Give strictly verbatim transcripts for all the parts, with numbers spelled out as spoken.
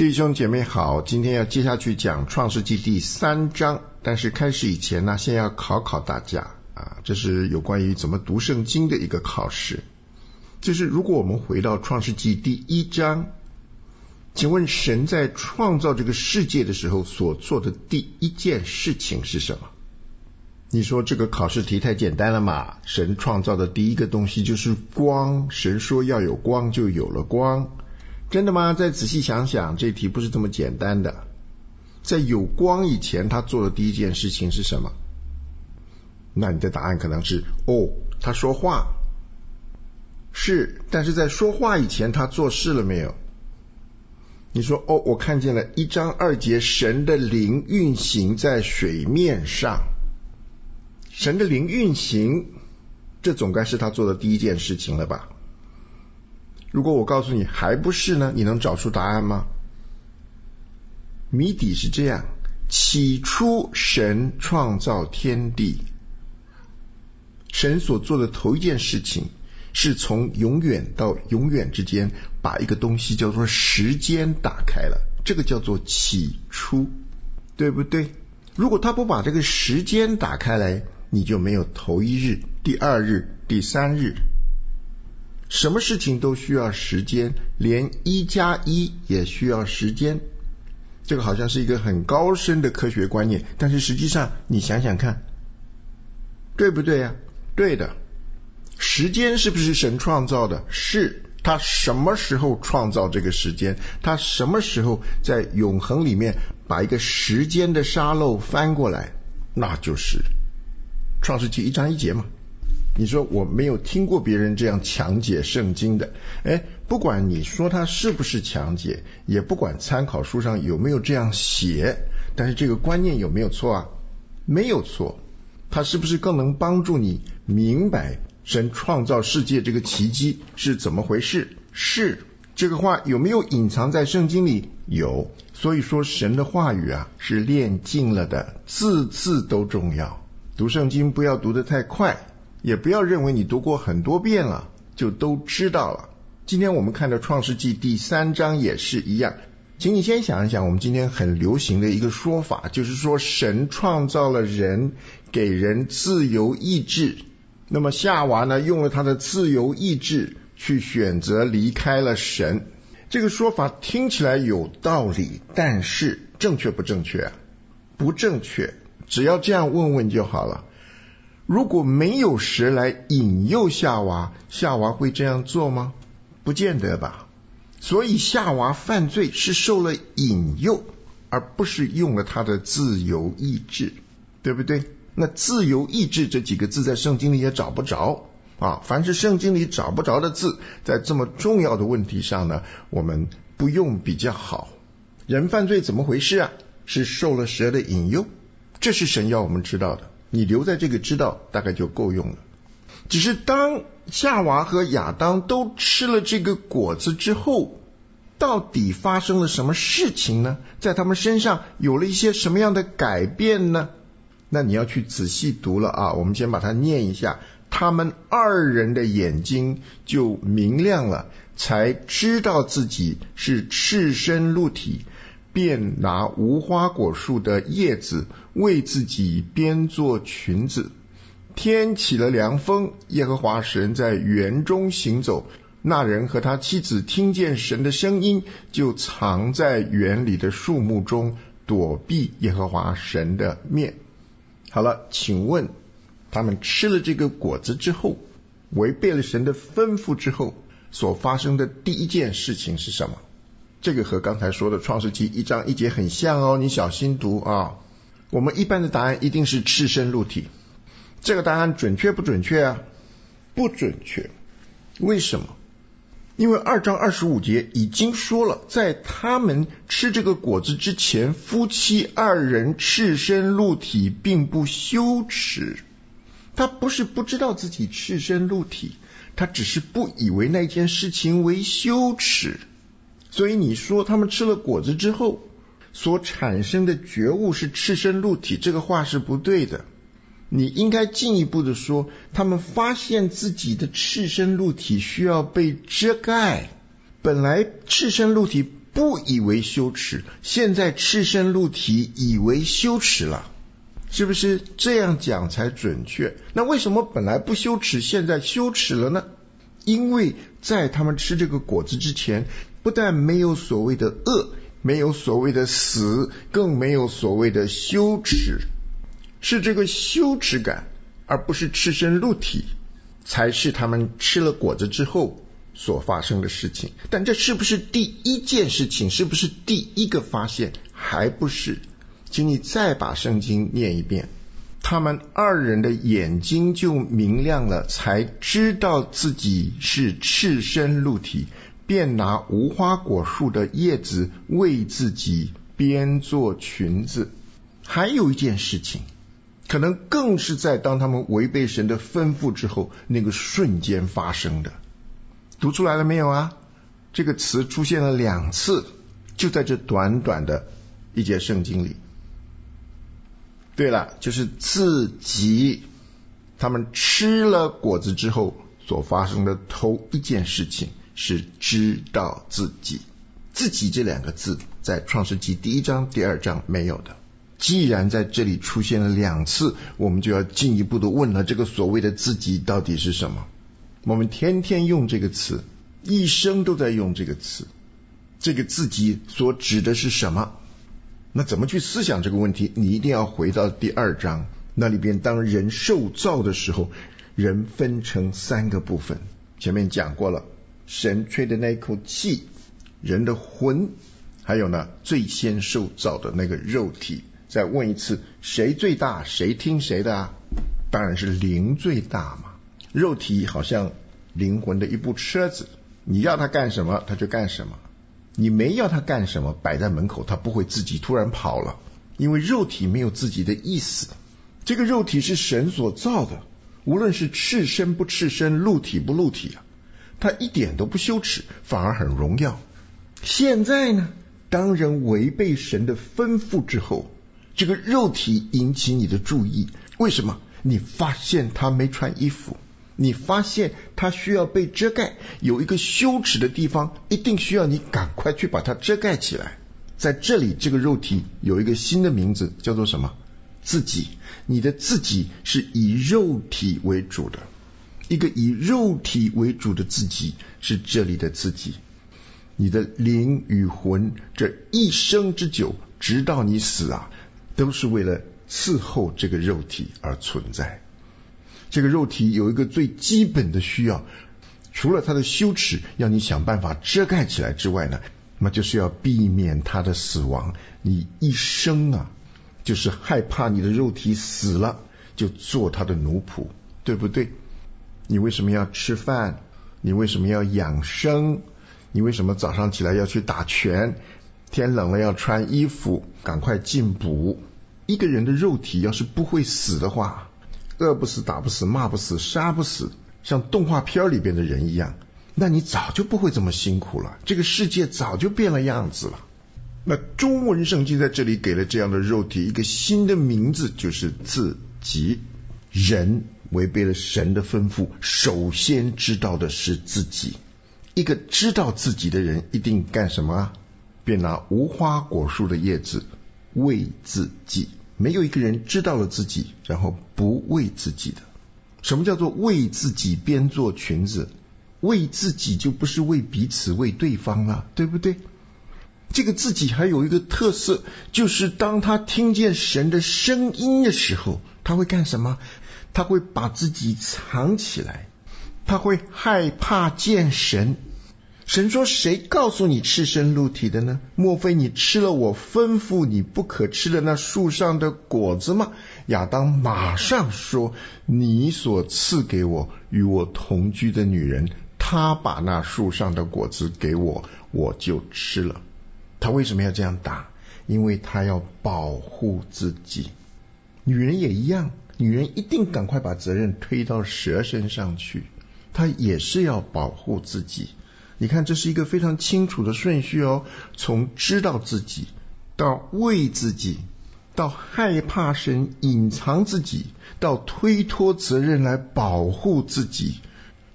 弟兄姐妹好，今天要接下去讲创世纪第三章，但是开始以前呢，先要考考大家啊，这是有关于怎么读圣经的一个考试。就是如果我们回到创世纪第一章，请问神在创造这个世界的时候所做的第一件事情是什么？你说这个考试题太简单了嘛？神创造的第一个东西就是光，神说要有光就有了光。真的吗？再仔细想想，这题不是这么简单的。在有光以前，他做的第一件事情是什么？那你的答案可能是哦，他说话。是，但是在说话以前，他做事了没有？你说哦，我看见了一章二节，神的灵运行在水面上。神的灵运行，这总该是他做的第一件事情了吧？如果我告诉你还不是呢，你能找出答案吗？谜底是这样：起初神创造天地，神所做的头一件事情是从永远到永远之间把一个东西叫做时间打开了，这个叫做起初，对不对？如果他不把这个时间打开来，你就没有头一日、第二日、第三日。什么事情都需要时间，连一加一也需要时间。这个好像是一个很高深的科学观念，但是实际上你想想看，对不对呀？对的。时间是不是神创造的？是。他什么时候创造这个时间？他什么时候在永恒里面把一个时间的沙漏翻过来？那就是创世纪一章一节嘛。你说我没有听过别人这样强解圣经的，诶，不管你说他是不是强解，也不管参考书上有没有这样写，但是这个观念有没有错啊？没有错。他是不是更能帮助你明白神创造世界这个奇迹是怎么回事？是。这个话有没有隐藏在圣经里？有。所以说神的话语啊是练尽了的，字字都重要。读圣经不要读得太快，也不要认为你读过很多遍了就都知道了。今天我们看的创世纪第三章也是一样。请你先想一想，我们今天很流行的一个说法，就是说神创造了人，给人自由意志。那么夏娃呢，用了他的自由意志去选择离开了神。这个说法听起来有道理，但是正确不正确？不正确。只要这样问问就好了。如果没有神来引诱夏娃，夏娃会这样做吗？不见得吧。所以夏娃犯罪是受了引诱，而不是用了他的自由意志，对不对？那自由意志这几个字在圣经里也找不着啊。凡是圣经里找不着的字，在这么重要的问题上呢，我们不用比较好。人犯罪怎么回事啊？是受了蛇的引诱，这是神要我们知道的。你留在这个知道大概就够用了。只是当夏娃和亚当都吃了这个果子之后，到底发生了什么事情呢？在他们身上有了一些什么样的改变呢？那你要去仔细读了啊。我们先把它念一下。他们二人的眼睛就明亮了，才知道自己是赤身露体，便拿无花果树的叶子为自己编做裙子。天起了凉风，耶和华神在园中行走，那人和他妻子听见神的声音，就藏在园里的树木中，躲避耶和华神的面。好了，请问他们吃了这个果子之后，违背了神的吩咐之后，所发生的第一件事情是什么？这个和刚才说的创世纪一章一节很像哦，你小心读啊。我们一般的答案一定是赤身露体。这个答案准确不准确啊？不准确。为什么？因为二章二十五节已经说了，在他们吃这个果子之前，夫妻二人赤身露体并不羞耻。他不是不知道自己赤身露体，他只是不以为那件事情为羞耻。所以你说他们吃了果子之后所产生的觉悟是赤身露体，这个话是不对的。你应该进一步的说，他们发现自己的赤身露体需要被遮盖。本来赤身露体不以为羞耻，现在赤身露体以为羞耻了，是不是这样讲才准确？那为什么本来不羞耻，现在羞耻了呢？因为在他们吃这个果子之前，不但没有所谓的恶，没有所谓的死，更没有所谓的羞耻，是这个羞耻感，而不是赤身露体，才是他们吃了果子之后所发生的事情。但这是不是第一件事情？是不是第一个发现？还不是。请你再把圣经念一遍。他们二人的眼睛就明亮了，才知道自己是赤身露体，便拿无花果树的叶子为自己编做裙子。还有一件事情，可能更是在当他们违背神的吩咐之后，那个瞬间发生的。读出来了没有啊？这个词出现了两次，就在这短短的一节圣经里。对了，就是自己，他们吃了果子之后所发生的头一件事情是知道自己。自己这两个字在创世纪第一章第二章没有的。既然在这里出现了两次，我们就要进一步的问了，这个所谓的自己到底是什么？我们天天用这个词，一生都在用这个词，这个自己所指的是什么？那怎么去思想这个问题？你一定要回到第二章，那里边当人受造的时候，人分成三个部分。前面讲过了，神吹的那一口气，人的魂，还有呢最先受造的那个肉体。再问一次，谁最大？谁听谁的啊？当然是灵最大嘛。肉体好像灵魂的一部车子，你要它干什么它就干什么，你没要它干什么，摆在门口它不会自己突然跑了，因为肉体没有自己的意思。这个肉体是神所造的，无论是赤身不赤身，露体不露体啊，它一点都不羞耻，反而很荣耀。现在呢，当人违背神的吩咐之后，这个肉体引起你的注意，为什么？你发现他没穿衣服，你发现他需要被遮盖，有一个羞耻的地方，一定需要你赶快去把它遮盖起来。在这里，这个肉体有一个新的名字，叫做什么？自己。你的自己是以肉体为主的，一个以肉体为主的自己是这里的自己。你的灵与魂这一生之久，直到你死啊，都是为了伺候这个肉体而存在。这个肉体有一个最基本的需要，除了它的羞耻要你想办法遮盖起来之外呢，那么就是要避免它的死亡。你一生啊，就是害怕你的肉体死了，就做它的奴仆，对不对？你为什么要吃饭？你为什么要养生？你为什么早上起来要去打拳？天冷了要穿衣服，赶快进补。一个人的肉体要是不会死的话，饿不死，打不死，骂不死，杀不死，像动画片里边的人一样，那你早就不会这么辛苦了，这个世界早就变了样子了。那中文圣经在这里给了这样的肉体一个新的名字，就是自己。人违背了神的吩咐，首先知道的是自己。一个知道自己的人一定干什么啊？便拿无花果树的叶子为自己。没有一个人知道了自己然后不为自己的。什么叫做为自己编做裙子？为自己就不是为彼此，为对方啊，对不对？这个自己还有一个特色，就是当他听见神的声音的时候，他会干什么？他会把自己藏起来，他会害怕见神。神说，谁告诉你赤身露体的呢？莫非你吃了我吩咐你不可吃的那树上的果子吗？亚当马上说，你所赐给我与我同居的女人，她把那树上的果子给我，我就吃了。他为什么要这样打？因为他要保护自己。女人也一样，女人一定赶快把责任推到蛇身上去，她也是要保护自己。你看，这是一个非常清楚的顺序哦，从知道自己到为自己，到害怕神隐藏自己，到推脱责任来保护自己。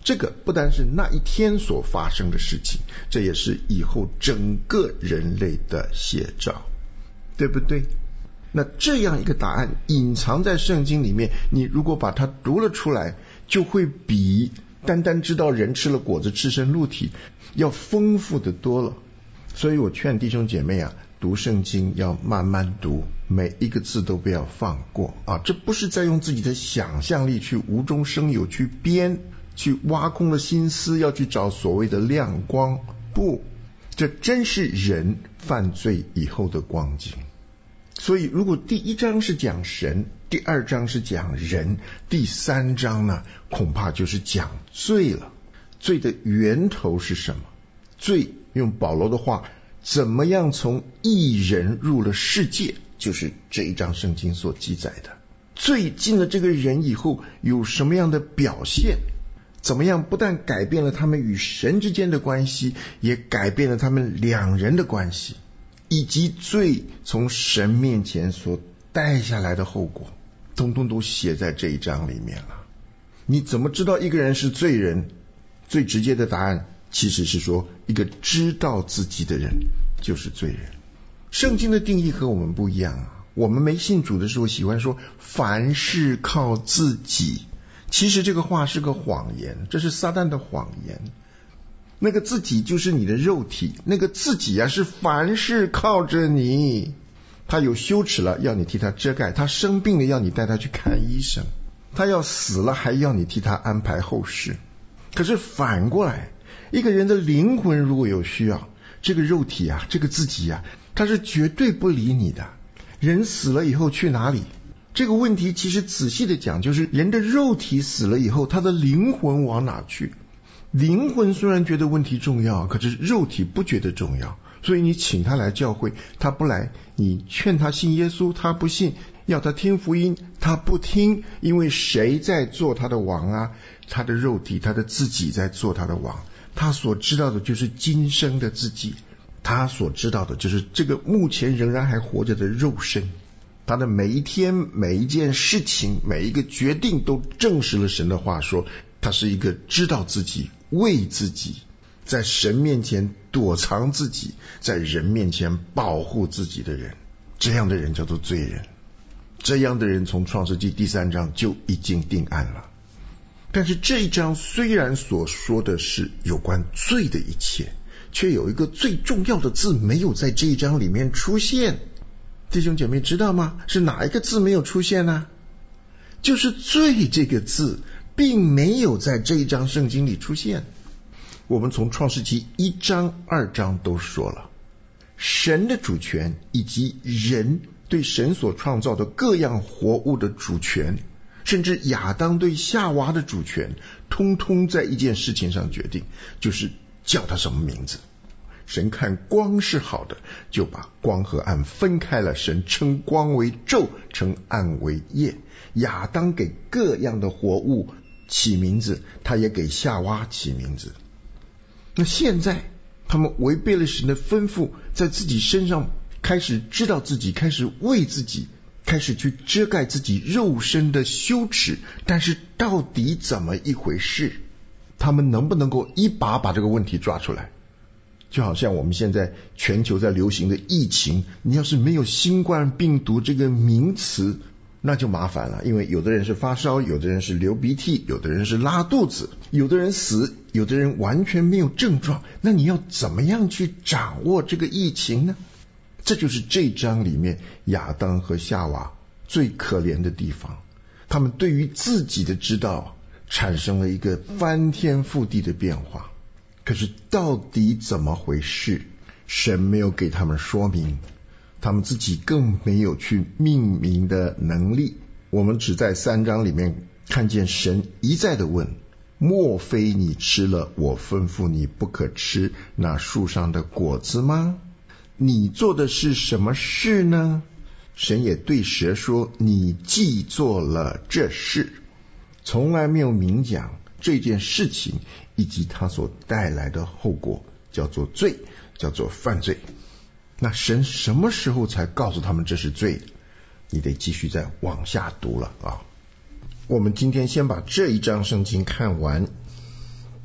这个不单是那一天所发生的事情，这也是以后整个人类的写照，对不对？那这样一个答案隐藏在圣经里面，你如果把它读了出来，就会比单单知道人吃了果子赤身露体要丰富的多了。所以我劝弟兄姐妹啊，读圣经要慢慢读，每一个字都不要放过啊！这不是在用自己的想象力去无中生有，去编，去挖空了心思要去找所谓的亮光，不，这真是人犯罪以后的光景。所以如果第一章是讲神，第二章是讲人，第三章呢，恐怕就是讲罪了。罪的源头是什么？罪，用保罗的话，怎么样从一人入了世界，就是这一章圣经所记载的。罪进了这个人以后有什么样的表现？怎么样不但改变了他们与神之间的关系，也改变了他们两人的关系，以及罪从神面前所带下来的后果，通通都写在这一章里面了。你怎么知道一个人是罪人？最直接的答案其实是说，一个知道自己的人就是罪人。圣经的定义和我们不一样啊。我们没信主的时候喜欢说凡事靠自己，其实这个话是个谎言，这是撒旦的谎言。那个自己就是你的肉体，那个自己啊是凡事靠着你。他有羞耻了要你替他遮盖，他生病了要你带他去看医生，他要死了还要你替他安排后事。可是反过来，一个人的灵魂如果有需要，这个肉体啊，这个自己啊，他是绝对不理你的。人死了以后去哪里？这个问题其实仔细的讲，就是人的肉体死了以后，他的灵魂往哪去？灵魂虽然觉得问题重要，可是肉体不觉得重要。所以你请他来教会，他不来；你劝他信耶稣，他不信；要他听福音，他不听。因为谁在做他的王啊？他的肉体，他的自己在做他的王。他所知道的就是今生的自己，他所知道的就是这个目前仍然还活着的肉身。他的每一天、每一件事情、每一个决定都证实了神的话，说他是一个知道自己、为自己，在神面前躲藏自己，在人面前保护自己的人。这样的人叫做罪人。这样的人从创世纪第三章就已经定案了。但是这一章虽然所说的是有关罪的一切，却有一个最重要的字没有在这一章里面出现。弟兄姐妹知道吗？是哪一个字没有出现呢？就是罪这个字并没有在这一章圣经里出现。我们从创世纪一章二章都说了，神的主权以及人对神所创造的各样活物的主权，甚至亚当对夏娃的主权，通通在一件事情上决定，就是叫他什么名字。神看光是好的，就把光和暗分开了。神称光为昼，称暗为夜。亚当给各样的活物起名字，他也给夏娃起名字。那现在他们违背了神的吩咐，在自己身上开始知道自己，开始为自己，开始去遮盖自己肉身的羞耻。但是到底怎么一回事？他们能不能够一把把这个问题抓出来？就好像我们现在全球在流行的疫情，你要是没有新冠病毒这个名词，那就麻烦了。因为有的人是发烧，有的人是流鼻涕，有的人是拉肚子，有的人死，有的人完全没有症状。那你要怎么样去掌握这个疫情呢？这就是这章里面亚当和夏娃最可怜的地方。他们对于自己的知道产生了一个翻天覆地的变化。可是到底怎么回事？神没有给他们说明，他们自己更没有去命名的能力。我们只在三章里面看见神一再的问，莫非你吃了我吩咐你不可吃那树上的果子吗？你做的是什么事呢？神也对蛇说，你既做了这事。从来没有明讲这件事情以及它所带来的后果，叫做罪，叫做犯罪。那神什么时候才告诉他们这是罪的？你得继续再往下读了啊。我们今天先把这一章圣经看完，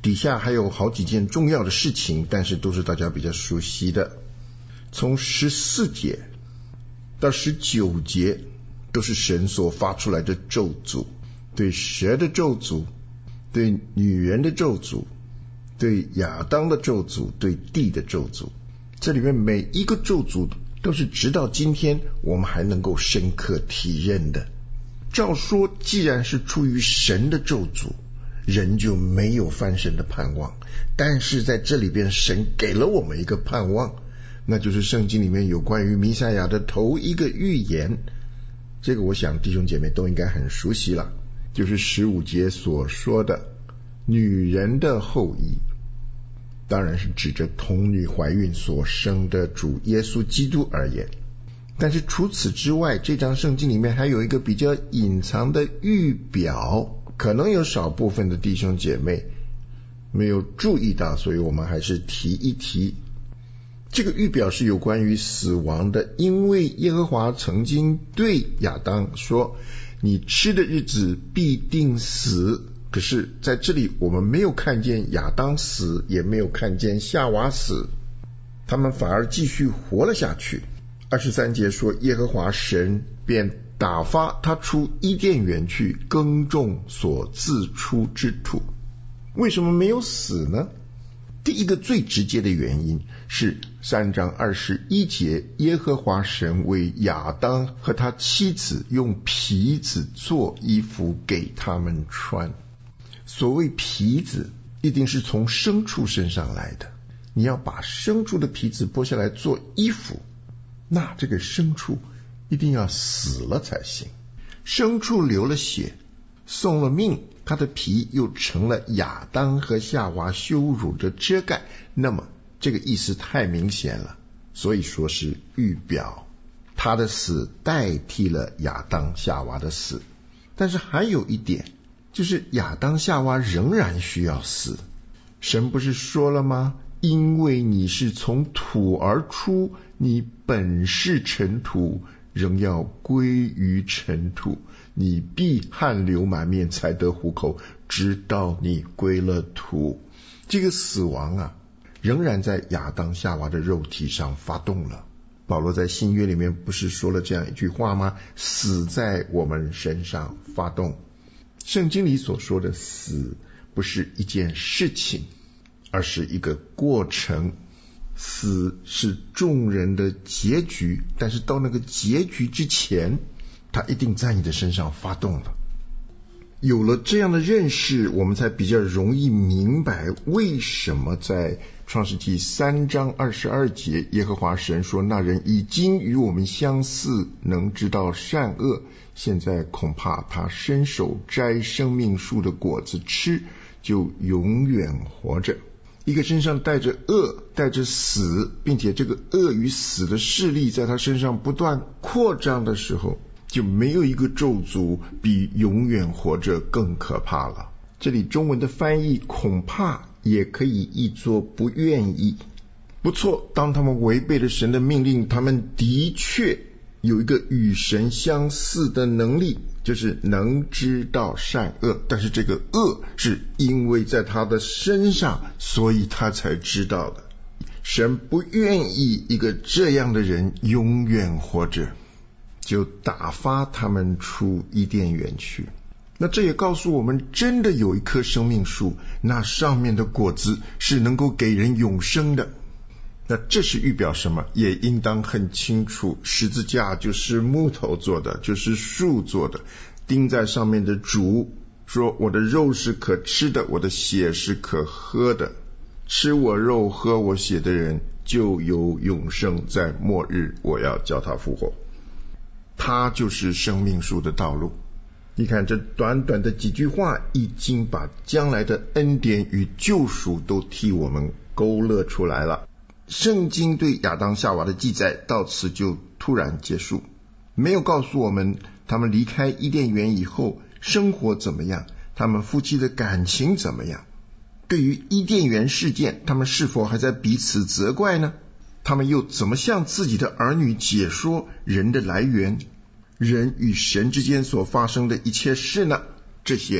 底下还有好几件重要的事情，但是都是大家比较熟悉的。从十四节到十九节都是神所发出来的咒诅，对蛇的咒诅，对女人的咒诅，对亚当的咒诅，对地的咒诅。这里面每一个咒诅都是直到今天我们还能够深刻体认的。照说既然是出于神的咒诅，人就没有翻身的盼望，但是在这里边神给了我们一个盼望，那就是圣经里面有关于弥赛亚的头一个预言。这个我想弟兄姐妹都应该很熟悉了，就是十五节所说的女人的后裔，当然是指着童女怀孕所生的主耶稣基督而言。但是除此之外，这章圣经里面还有一个比较隐藏的预表，可能有少部分的弟兄姐妹没有注意到，所以我们还是提一提。这个预表是有关于死亡的，因为耶和华曾经对亚当说，你吃的日子必定死。可是在这里我们没有看见亚当死，也没有看见夏娃死，他们反而继续活了下去。二十三节说，耶和华神便打发他出伊甸园去耕种所自出之土。为什么没有死呢？第一个最直接的原因是三章二十一节，耶和华神为亚当和他妻子用皮子做衣服给他们穿。所谓皮子一定是从牲畜身上来的，你要把牲畜的皮子剥下来做衣服，那这个牲畜一定要死了才行。牲畜流了血，送了命，他的皮又成了亚当和夏娃羞辱的遮盖，那么这个意思太明显了，所以说是预表，他的死代替了亚当夏娃的死。但是还有一点，就是亚当夏娃仍然需要死。神不是说了吗？因为你是从土而出，你本是尘土，仍要归于尘土，你必汗流满面才得糊口，直到你归了土。这个死亡啊，仍然在亚当夏娃的肉体上发动了。保罗在新约里面不是说了这样一句话吗？死在我们身上发动。圣经里所说的死不是一件事情，而是一个过程。死是众人的结局，但是到那个结局之前，它一定在你的身上发动了。有了这样的认识，我们才比较容易明白为什么在创世纪三章二十二节，耶和华神说，那人已经与我们相似，能知道善恶，现在恐怕他伸手摘生命树的果子吃，就永远活着。一个身上带着恶，带着死，并且这个恶与死的势力在他身上不断扩张的时候，就没有一个咒诅比永远活着更可怕了。这里中文的翻译恐怕也可以译作不愿意。不错，当他们违背了神的命令，他们的确有一个与神相似的能力，就是能知道善恶，但是这个恶是因为在他的身上，所以他才知道的。神不愿意一个这样的人永远活着，就打发他们出伊甸园去。那这也告诉我们，真的有一棵生命树，那上面的果子是能够给人永生的。那这是预表什么？也应当很清楚，十字架就是木头做的，就是树做的，钉在上面的主说，我的肉是可吃的，我的血是可喝的，吃我肉喝我血的人就有永生，在末日我要叫他复活。他就是生命树的道路。你看这短短的几句话，已经把将来的恩典与救赎都替我们勾勒出来了。圣经对亚当夏娃的记载到此就突然结束，没有告诉我们他们离开伊甸园以后生活怎么样，他们夫妻的感情怎么样。对于伊甸园事件，他们是否还在彼此责怪呢？他们又怎么向自己的儿女解说人的来源，人与神之间所发生的一切事呢？这些啊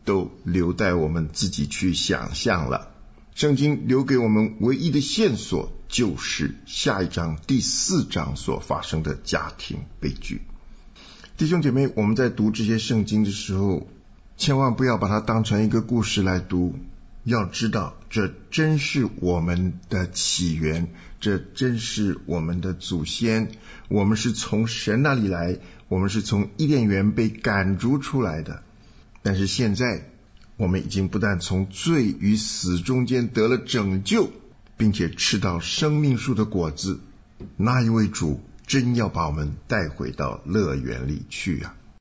都留待我们自己去想象了。圣经留给我们唯一的线索，就是下一章第四章所发生的家庭悲剧。弟兄姐妹，我们在读这些圣经的时候，千万不要把它当成一个故事来读，要知道这真是我们的起源，这真是我们的祖先，我们是从神那里来，我们是从伊甸园被赶逐出来的。但是现在我们已经不但从罪与死中间得了拯救，并且吃到生命树的果子，那一位主真要把我们带回到乐园里去啊！